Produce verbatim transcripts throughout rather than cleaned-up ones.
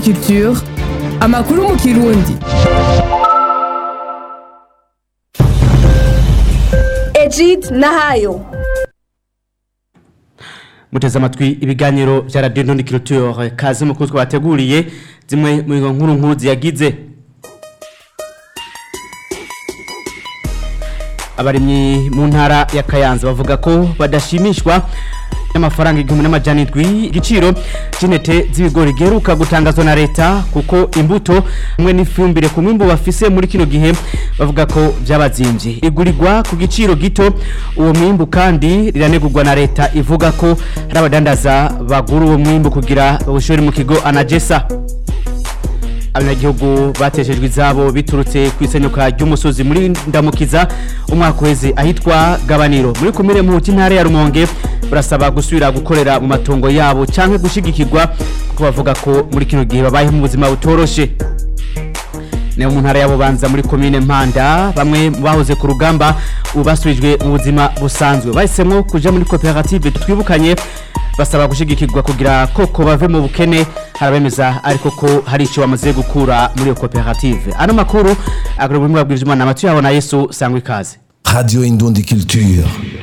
Culture, amakuru mu Kirundi. Ejid Nahayo. Muteze amatwi ibiganiro vya Radio Ndundi Culture, kaze mukuru twabateguriye zimwe mu nkuru nkuru ziyagize. Abarimyi mu ntara ya Kayanza bavuga ko badashimishwa n'amafaranga igihumbi n'amajana indwi igiciro c'intete z'ibigori geruka gutangazwa na leta kuko imbuto hamwe n'ifumbire ku mwimbo bafise muri kino gihe bavuga ko byabazimvye igurirwa ku giciro gito. Uwo mwimbo kandi riranegurwa na leta ivuga ko hari abadandaza bagura uwo mwimbo kugira bawushore mu kigo Anagesa. Abanyagihugu bateshejwe izabo biturutse kwisenyuka ry'umusozi muri Ndamukiza umwaka weze ahitwa Gabaniro muri komine mu ntara ya Rumonge barasaba gusubira gukorera mu matongo yabo canke gushigikirwa kuko bavuga ko muri kino gihe babaye mu buzima butoroshe. Ne mu ntara yabo banza muri komine Mpanda bamwe bahoze ku rugamba ubasubijwe mu buzima busanzwe bahisemwo kuja muri cooperative twibukanye basaba gushigikirwa kugira koko bave mu bukene. Harabemeza ariko ko hari ico bamaze gukura muri cooperative. Ano makuru agro bimwe babwije na Mathieu yabona Yesu sangwe ikaze. Radio Ndundi Culture.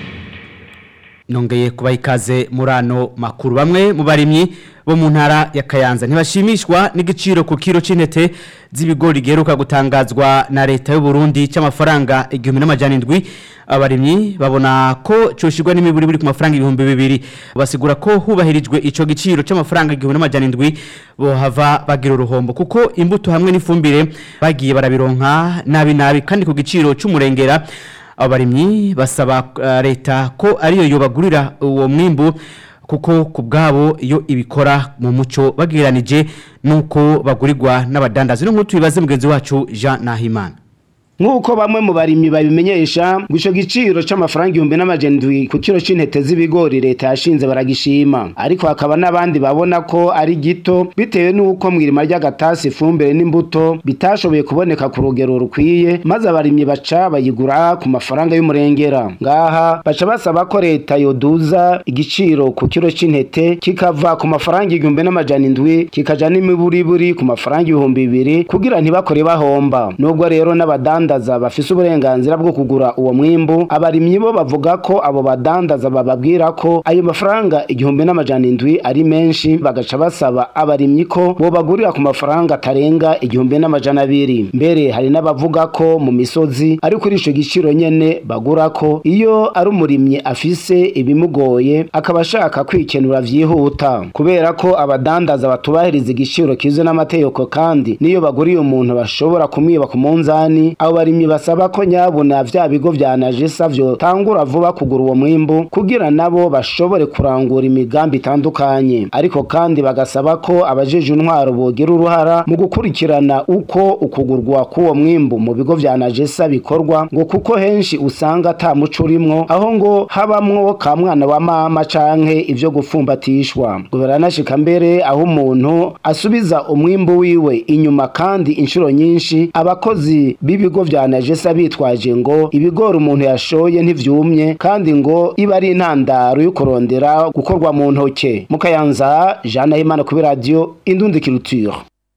Nongeye kuba ikaze murano makuru. Bamwe mu barimyi bo mu ntara ya Kayanza ntibashimishwa n'igiciro ku kilo c'intete z'ibigori geruka gutangazwa na leta y'u Burundi cy'amafaranga igihumbi n'amajana indwi. Abarimyi babona ko coshirwa n'imiburi buri ku mafaranga ibihumbi bibiri. Basigura ko hubahirijwe ico giciro c'amafaranga igihumbi n'amajana indwi bo hava bagira uruhombo kuko imbuto hamwe n'ifumbire bagiye barabironka nabi nabi kandi ku giciro c'umurengera. Abarimyi basaba uh, leta ko ariyo yobagurira uwo mwimbu kuko kubgabo iyo ibikora mu muco bagiranije nuko bagurirwa n'abadandazi. N'uko tubibaze mugenzi wacu Jean Nahimana. Nkuko bamwe mu barimyi babimenyesha gusho giciro c'amafaranga igihumbi n'amajana indwi ku kilo c'intete z'ibigori leta yashinze baragishima, ariko hakaba n'abandi babona ko ari gito bitewe nuko mwirima ry'agatasi ifumbire n'imbuto bitashoboye kuboneka ku rugero rukwiye, maze abarimyi baca bayigura ku mafaranga y'umurengera. Ngaha baca basaba ko leta yoduza igiciro ku kilo c'intete kikava ku mafaranga igihumbi n'amajana indwi kikaja n'imiburiburi ku mafaranga ibihumbi bibiri kugira ntibakore bahomba. Nubwo rero n'abadandaza Badandaza bafise uburenganzira bwo kugura uwo mwimbu, abarimyi bo bavuga ko abo badandaza bababwira ko ayo mafaranga igihumbi n'amajana indwi ari menshi, bagaca basaba abarimyi ko bo bagurira ku mafaranga atarenga igihumbi n'amajana abiri. Mbere hari n'abavuga ko mu misozi ari kuri ico giciro nyene bagura ko iyo ari umurimyi afise ibimugoye akaba ashaka kwikenura vyihuta, kubera ko abadandaza batubahiriza igiciro kizwe n'amategeko kandi niyo baguriye umuntu bashobora kumwiba ku munzani. Abarimyi basaba ko nyabona vya bigo vya Anagesa vyo tangura vuba kugura uwo mwimbu kugira nabo bashobore kurangura imigambi itandukanye, ariko kandi bagasaba ko abajeje intwaro bogira uruhara mu gukurikirana uko ukugurwa k'uwo mwimbu mu bigo vya Anagesa bikorwa, ngo kuko henshi usanga ata muco urimwo, aho ngo habamwo ka mwana wa mama canke ivyo gufumbatishwa. Guberanashika mbere aho umuntu asubiza umwimbu wiwe inyuma, kandi inshuro nyinshi abakozi bibigo vya Anagesa bitwaje ngo ibigori umuntu yashoye ntivyumye kandi ngo iba ari intandaro yo kurondera gukorwa mu ntoke. Mu Kayanza, Jean Nahimana ku Radio Ndundi Culture.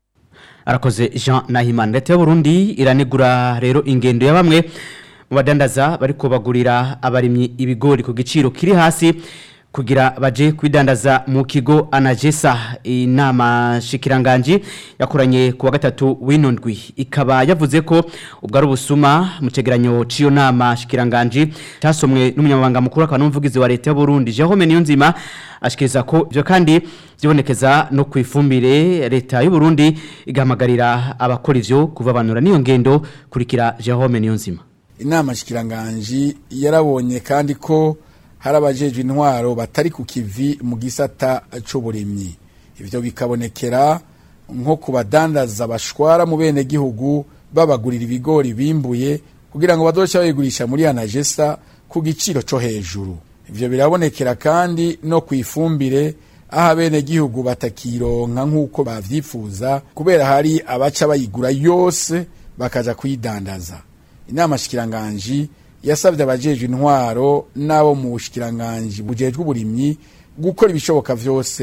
Arakoze Jean Nahimana. Leta y'u Burundi iranegura rero ingendo ya bamwe mu badandaza bariko bagurira abarimyi ibigori ku giciro kiri hasi kugira baje kwidandaza mu kigo Anagesa. Inama shikiranganji yakoranye kuwa gatatu w'inondwi ikaba yavuze ko ubwo ari ubusuma mu cegeranyo ciyo nama shikiranganji cyasomwe n'umunyamabanga mukuru akaba n'umuvugizi wa leta y'u Burundi Jerome Niyonzima, ashikiriza ko byo kandi byibonekeza no kwifumbire. Leta y'u Burundi igahamagarira abakora ivyo kuvabanura niyo ngendo. Kurikira Jerome Niyonzima. Inama shikiranganji yarabonye kandi ko hari abajejwe intwaro batari ku kivi mu gisata c'uburimyi. Ivyo bikabonekera nko kubadandaza bashwara mu bene gihugu babagurira ibigori bimbuye kugira ngo bazoca bayigurisha muri Anagesa ku giciro co hejuru. Ivyo birabonekera kandi no kwifumbire aha bene gihugu batakironka nkuko bavyifuza kubera hari abaca bayigura yose bakaja kuyidandaza. Inama shikiranganji yasabye abajejwe intwaro nabo mu bushikiranganje bujejwe uburimyi gukora ibishoboka vyose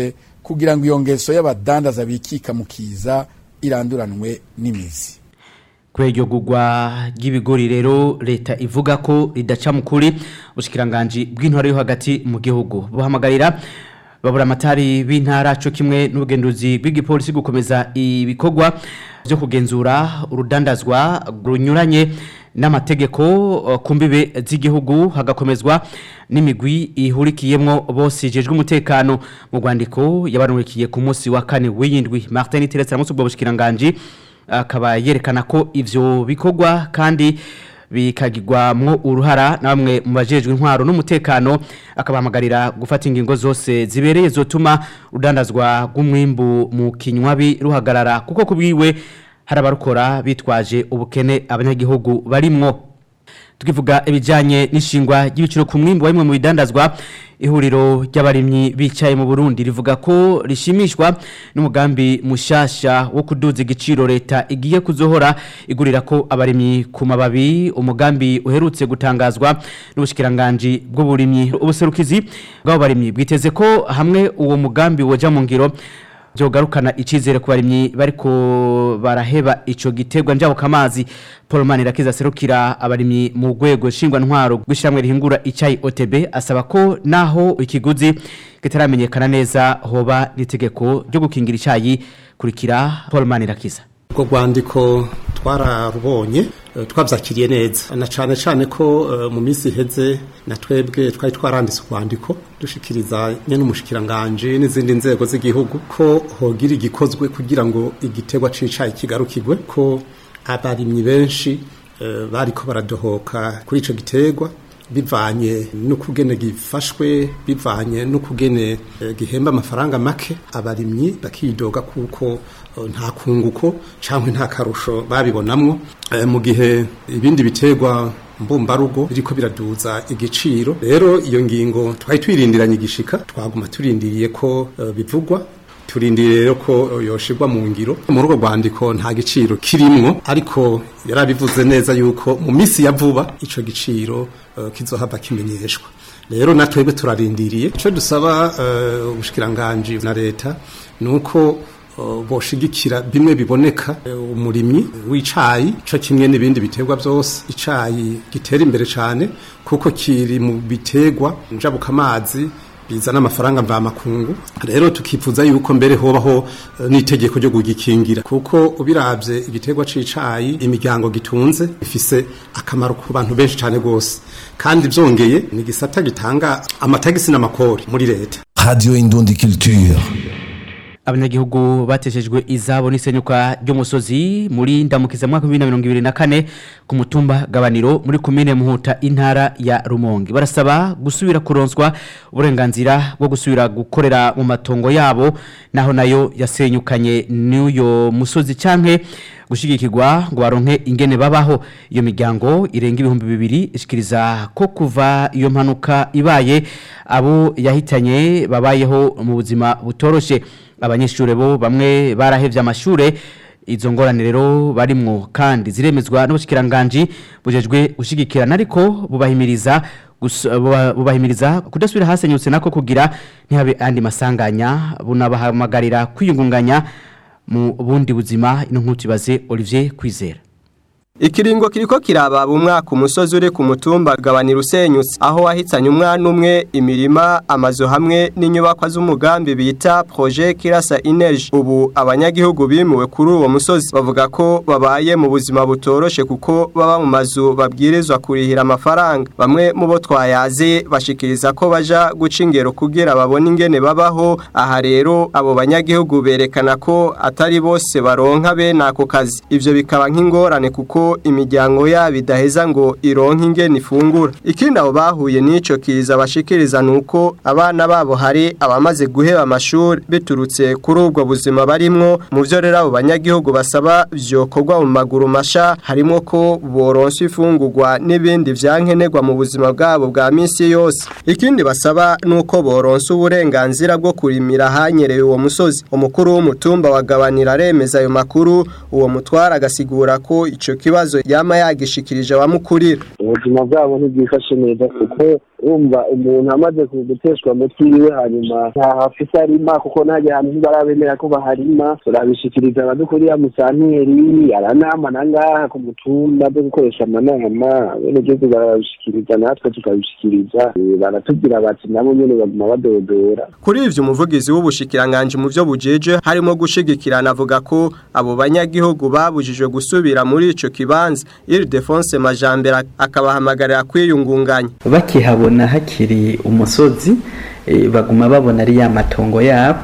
kugira ngo iyo ngeso y'abadandaza bikika mu kiza iranduranwe n'imizi. Kuri iryo gugwa ry'ibigori rero leta ivuga ko ridaca mu kuri ubushikiranganje bw'intwaro yo hagati mu gihugu buhamagarira babura amatari b'intara cyo kimwe n'ubugenduzi bw'igipolisi gukomeza ibikorwa byo kugenzura urudandazwa runyuranye n'amategeko kumbibe z'igihugu hagakomezwa n'imigwi ihurikiyemwo bose jejwe umutekano mu Rwandiko yabanurikiye ku munsi wa kane w'indwi. Martin Teresa musu bwo bushikiranganje akaba yerekana ko ivyo bikorwa kandi bikagirwamwo uruhara na bamwe mu bajejwe intwaro n'umutekano akabahamagarira gufata ingingo zose zibereye zotuma urudandazwa rw'umwimbu mu kinywabi ruhagarara kuko kubwiwe harabarukora bitwaje ubukene abanyagihugu barimwo. Tukivuga ibijanye n'ishingwa y'ibiciro ku mwimbu wimwe mu bidandazwa ihuriro ry'abarimyi bicaye mu Burundi rivuga ko rishimishwa n'umugambi mushasha wo kuduza igiciro leta igiye kuzohora igurira ko abarimyi ku mababi umugambi uherutse gutangazwa n'ubushikiranganje bw'uburimyi ubuserukizi bw'abo barimyi bwiteze ko hamwe uwo mugambi woja mu ngiro byogarukana icizere ku barimyi bariko baraheba ico gitegwa njabo kamazi. Paul Manirakiza serukira abarimyi mu rwego shingwa ntwaro gwishamwe rihingura icyayi O T B asaba ko naho ikiguzi kitaramenyekana neza hoba nitegeko ryo gukingira icyayi kurikira Paul Manirakiza. Ko Rwandiko twararubonye twabyakiriye neza na cyane cyane ko mu minsi iheze na twebwe twari twaranditse Rwandiko dushikiriza nye n'umushikiranganje n'izindi nzego z'igihugu ko hogira igikozwe kugira ngo igitegwa c'icayi kigarukirwe ko abarimyi benshi bariko baradohoka kuri ico gitegwa bivanye n'ukugene gifashwe bivanye n'ukugene gihemba amafaranga make abarimyi bakidoga kuko nta kunguko cyangwa nta karusho babibonamwo mu gihe ibindi bitegwa mbumbarugo biriko biraduza igiciro. Rero iyo ngingo twari twirindiranye igishika twaguma turindiriye ko uh, bivugwa turindiriye rero ko yoshirwa mu ngiro. Mu rugo Rwandiko nta giciro kirimwo ariko yarabivuze neza yuko mu misi ya vuba ico giciro uh, kizohava kimenyeshwa. Rero natwebwe turarindiriye ico dusaba ubushikiranganje uh, na leta nuko Uh, boshigikira bimwe biboneka uh, umurimyi w'icayi cyo kimwe n'ibindi biterwa byose. Icayi gitera imbere cyane kuko kiri mu biterwa njabuka amazi bizana amafaranga mva makungu. Rero tukifuza yuko mbere hobaho uh, n'itegeko ryo gugikingira kuko ubiravye igiterwa c'icayi imiryango gitunze ifise akamaro ku bantu benshi cyane gose kandi byongeye ni gisata gitanga amatagisi n'amakori muri leta. Radio Indundi Culture. Abanyagihugu bateshejwe izabo n'isenyuka ry'umusozi muri ndamukiza mwaka wa bibiri na mirongo ibiri na kane ku mutumba Gabaniro muri komine Muhuta intara ya Rumonge barasaba gusubira kuronswa uburenganzira bwo gusubira gukorera mu matongo yabo naho nayo yasenyukanye n'uyo musozi canke gushigikirwa ngo baronke ingene babaho. Iyo miryango irenga ibihumbi bibiri ishikiriza ko kuva iyo mpanuka ibaye abo yahitanye babayeho mu buzima butoroshe. Abanyeshure bo bamwe barahevye amashure izo ngorane rero barimwo kandi ziremezwa n'ubushikiranganje bujejwe ushigikirana ariko bubahimiriza bubahimiriza kudasubira hasenyutse nako kugira ntihabe andi masanganya bunabahamagarira kwiyungunganya mu bundi buzima. Ino nkutibaze Olivier Kwizera. Ikiringo kiriko kiraba umwaka umusozi uri ku mutumba Gabaniro usenyutse aho wahitsanye umwana umwe imirima amazu hamwe n'inyubakwa z'umugambi bita projet Kirasa Energy. Ubu abanyagihugu bimuwe kuri uwo musozi bavuga ko babaye mu buzima butoroshe kuko baba mu mazu babwirizwa kurihira amafaranga. Bamwe mu bo twayaze bashikiriza ko baja guca ingero kugira babone ingene babaho. Aha rero abo banyagihugu berekana ko atari bose baronka be nako kazi, ivyo bikaba nk'ingorane kuko imiryango yabo idaheza ngo ironke ingene ifungura. Ikindi abo bahuye n'ico kiza bashikiriza nuko abana babo hari abamaze guheba amashuri biturutse kuri ubwo buzima barimwo. Mu vyo rero abo banyagihugu basaba vyokorwa mu maguru masha harimo ko boronsa ifungurwa n'ibindi vyankenerwa mu buzima bwabo bwa misi yose. Ikindi basaba nuko boronsa uburenganzira bwo kurimira hanyereye uwo musozi. Umukuru w'umutumba wa Gabaniro aremeza ayo makuru, uwo mutwara agasigura ko ico kibazo yama yagishikirije abamukurira. ubuzima bwabo ntibwifashe neza kuko urumva umuntu amaze guteshwa mutwe iwe hanyuma nta hafise arima kuko ntajya ahantu ntibarabemera ko baharima turabishikiriza abadukuriya musanteri aranama nangaha ku mutumba byo gukoresha amanama bene gihugu barabishikiriza natwe tukabishikiriza baratubwira bati nabo nyene baguma badodora. Kuri ivyo umuvugizi w'ubushikiranganje mu byo bujeje harimo gushigikirana avuga ko abo banyagihugu babujijwe gusubira muri ico kibanza Ildefonse Majambere akabahamagarira kwiyungunganya. Bakihabona hakiri umusozi e, baguma babona ari ya matongo yabo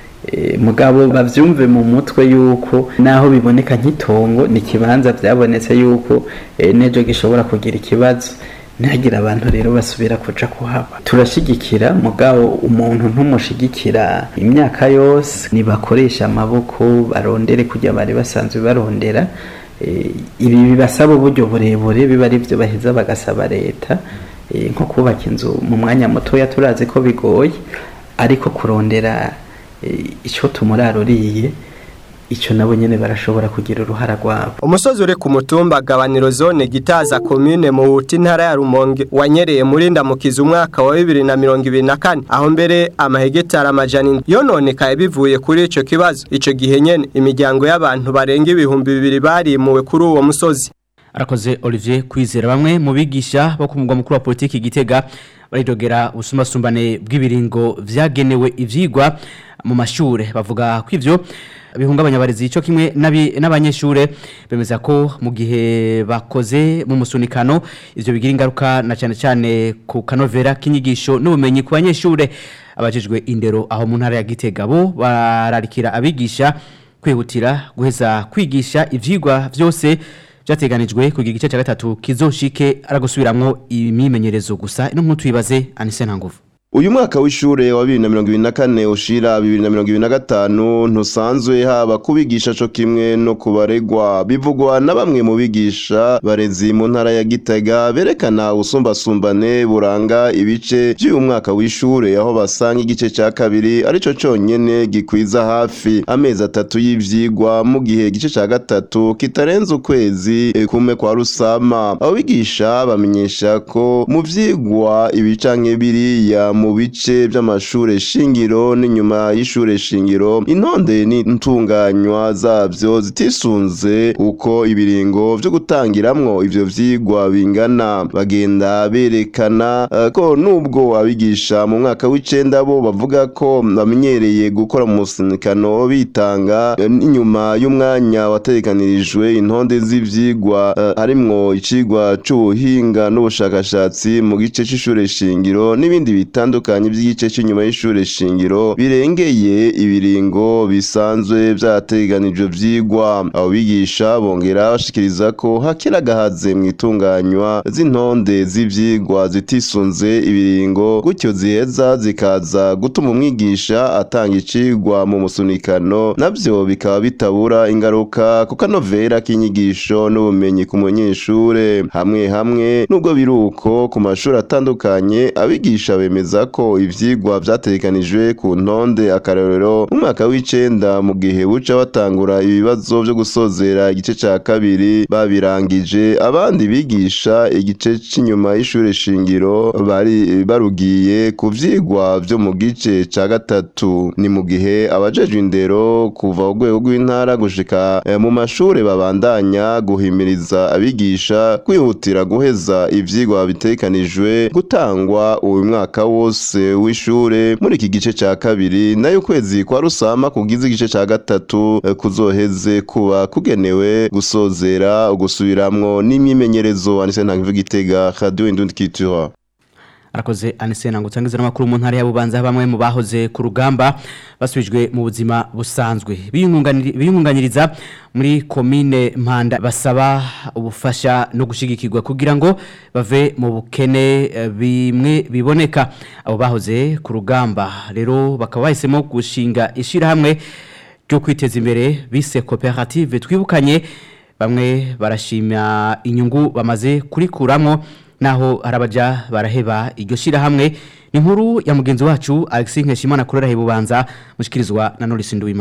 e, mugabo bavyumve mu mutwe yuko naho biboneka nk'itongo ni kibanza byabonetse yuko e, nejo gishobora kugira ikibazo ntagira abantu rero basubira kuja kuhaba. Turashigikira mugabo umuntu ntumushigikira imyaka yose nibakoresha amaboko barondere kujya bari basanzwe barondera e, ibi bibasaba uburyo burebure biba ari byo baheza bagasaba leta e, nko kubaka inzu mu mwanya mutoya turazi ko bigoye ariko kurondera e, ico tumuraruriye ico nabo nyene barashobora kugira uruhara rwabo. Umusozi uri ku mutumba gabaniro zone Gitaza commune mu Buti ntara ya Rumonge wanyereye muri ndamukiza umwaka wa bibiri na mirongo ibiri na kane aho mbere amahegitari amajana yononekaye bivuye kuri ico kibazo. Ico gihe nyene imiryango y'abantu barenga ibihumbi bibiri barimuwe kuri uwo musozi. Arakoze Olivier Kwizera. Bamwe mu bigisha bo ku mugwa mukuru wa politiki Gitega baridogera ubusumasumbane bw'ibiringo vyagenewe ivyigwa mu mashure bavuga ko ivyo bihungabanya abarezi ico kimwe n'abanyeshure bemeza ko mu gihe bakoze mu musunikano ivyo bigira ingaruka na cyane cyane ku kanovera kinyigisho n'ubumenyi ku banyeshure. Abajejwe indero aho mu ntara ya Gitega bo bararikira abigisha kwihutira guheza kwigisha ivyigwa vyose byateganijwe kugira igice cya gatatu kizoshike aragusubiramwo imimenyerezo gusa ino nk'utu yibaze Anise Ntanguvu. Uyu mwaka w'ishure wa bibiri na mirongo ibiri na kane ushira bibiri na mirongo ibiri na gatanu ntusanzwe haba kubigisha co kimwe no kubaregwa. Bivugwa na bamwe mu bigisha barezi mu ntara ya Gitega berekana usumbasumbane buranga ibice by'uyu mwaka w'ishure aho basanga igice ca kabiri arico conyene gikwiza hafi amezi atatu y'ivyigwa mu gihe igice ca gatatu kitarenze ukwezi kume kwa rusama. Abo bigisha bamenyesha ko mu vyigwa ibicanke biriya mu bice by'amashure shingiro n'inyuma y'ishure shingiro intonde n'intunganywa zavyo zitisunze uko ibiringo byo gutangiramwo ivyo vyigwa bingana. Bagenda berekana uh, ko nubwo abigisha mu mwaka w'icenda bo bavuga ko bamenyereye gukora mu musinikano bitanga inyuma y'umwanya wategekanirijwe intonde z'ivyigwa uh, harimwo icigwa c'ubuhinga n'ubushakashatsi mu gice c'ishure shingiro n'ibindi bitandukanye by'igice cy'inyuma y'ishure shingiro birengeye ibiringo bisanzwe byateganijwe vyigwa. Abo bigisha bongera bashikiriza ko hakiragahaze mu itunganywa z'intonde z'ivyigwa zitisunze ibiringo gutyo ziheza zikaza gutuma umwigisha atanga icigwa mu musunikano navyo bikaba bitabura ingaruka ku kanovera k'inyigisho n'ubumenyi ku munyeshure. Hamwe hamwe nubwo biruko ku mashuri atandukanye abigisha bemeza ko ivyigwa vyategekanijwe ku ntonde akarorero mu mwaka w'icenda mu gihe buca batangura ibibazo byo gusozera igice ca kabiri babirangije. Abandi bigisha igice c'inyuma y'ishure shingiro bari barugiye ku vyigwa vyo mu gice ca gatatu. Ni mu gihe abajejwe indero kuva urwego rw'intara gushika mu mashure babandanya guhimiriza abigisha kwihutira guheza ivyigwa bitegekanijwe gutangwa uyu mwaka wose w'ishure muri iki gice ca kabiri nayo kwezi kwa rusama kugize igice ca gatatu kuzoheze kuba kugenewe gusozera ugusubiramwo n'imyimenyerezo. Anise Ntanguvu Gitega, Radio Indundi Culture. Arakoze Anise Ntanguvu n'amakuru mu ntara ya Bubanza bamwe mu bahoze ku rugamba basubijwe mu buzima busanzwe biyungunganyiriza muri komine Mpanda basaba ubufasha no gushigikirwa kugira ngo bave mu bukene bimwe biboneka. Abo bahoze ku rugamba rero bakaba bahisemo gushinga ishirahamwe ryo kwiteza imbere bise koperative twibukanye. Bamwe barashima inyungu bamaze kurikuramwo naho harabaja baraheba iryo shirahamwe. Ni nkuru ya mugenzi wacu Alexis Nkeshimana kurera Bubanza mushikirizwa na Norris Nduwimana.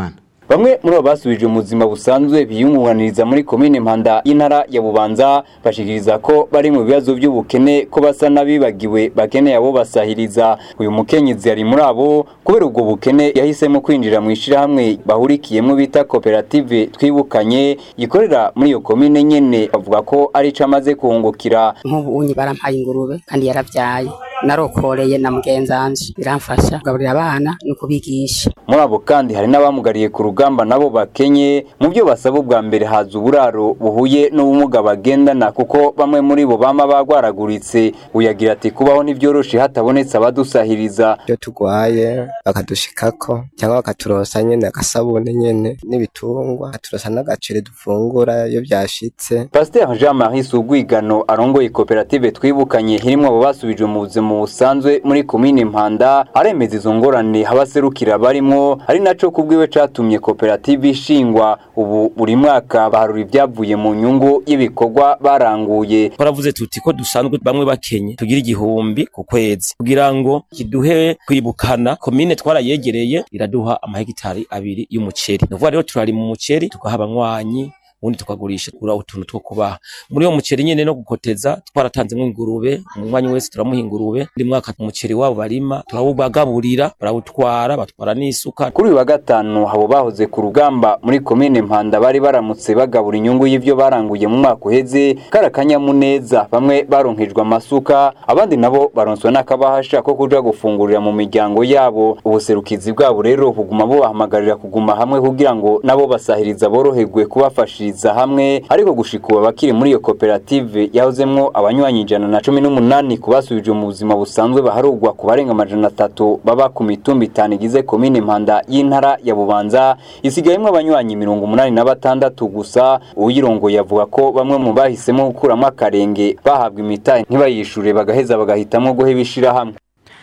bamwe muri abo basubije mu buzima busanzwe biyungunganiriza muri komine Mpanda y'intara ya Bubanza bashikiriza ko bari mu bibazo by'ubukene ko basa nabibagiwe bakeneye abo basahiriza. Uyu mukenyezi ari muri abo kubera ubwo bukene yahisemo kwinjira mu ishirahamwe bahurikiyemo bita koperative twibukanye ikorera muri iyo komine nyene, bavuga ko ari co amaze kuhungukira. Nk'ubu unyi barampaye ingurube kandi yaravyaye, narokoreye na mugenzanje biramfasha kugaburira abana no kubigisha. Muri abo kandi hari n'abamugariye ku rugamba nabo bakenye, mu byo basaba ubwa mbere haza uburaro buhuye n'ubumuga bagendana kuko bamwe muri bo bama bagwaraguritse. Uyagira ati kubaho ntivyoroshe hatabonetse abadusahiriza. Iyo tugwaye bakadushikako cyangwa bakaturosa nyene agasabune nyene n'ibitungwa, aturosa n'agacere dufungura iyo byashitse. Pasteur Jean-Marie Sugwigano arongoye koperative twibukanye hirimwo abo basubijwe mu buzima busanzwe muri komine Mpanda, aremeza izo ngorane habaserukira barimo, ari naco kubwiwe catumye koperative ishingwa. Ubu buri mwaka baharura ibyavuye mu nyungu y'ibikorwa baranguye. Twaravuze tuti ko dusanzwe bamwe bakenye tugira igihumbi ku kwezi kugira ngo kiduhe kwibukana. Komine twarayegereye iraduha amahegitari abiri y'umuceri, nuvuga rero turari mu muceri tukahaba nkwanyi ubundi tukagurisha kura utuntu two kubaha. Muri uwo muceri nyene no gukoteza twaratanzemo ingurube, umwanya wese turamuha ingurube. Ndi mwaka umuceri wabo barima turawubagaburira, barawutwara batwara n'isuka. Kuri wa gatanu habo bahoze ku rugamba muri komine Mpanda bari baramutse bagabura inyungu y'ivyo baranguye mu mwaka uheze karakanyamuneza. Bamwe baronkejwe amasuka, abandi nabo baronswa n'akabahasha ko kuja gufungurira mu miryango yabo. Ubuserukizi bwabo rero buguma bubahamagarira kuguma hamwe kugira ngo nabo basahiriza boroherwe kubafasha hamwe, ariko gushikuba bakiri muri iyo koperative yahozemwo abanywanyi ijana na cumi n'umunani kubasubije mu buzima busanzwe baharugwa ku barenga amajana atatu baba ku mitumba itanu igize komine Mpanda y'intara ya Bubanza, isigayemwo abanywanyi mirongo umunani na batandatu gusa. Uyirongoye yavuga ko bamwe mu bahisemo gukuramo akarenge bahabwa imitahe ntibayishure bagaheza bagahitamo guheba ishirahamwe.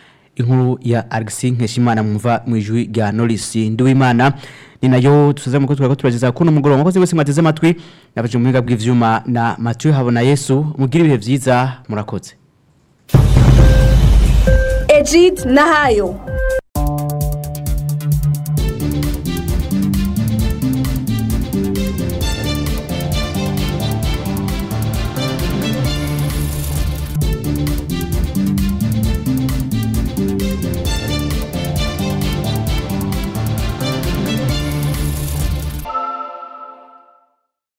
Inkuru ya Alexis Nkeshimana mumva mu ijwi rya Norris Nduwimana ni nayo tuzaza muko twako turagiza kuno mugoroba mwakoze bose mateze amatwi nabaje mu biga bw'ivyuma na Mathieu Habona Yesu. Mugira ibihe vyiza, murakoze. Ejid Nahayo.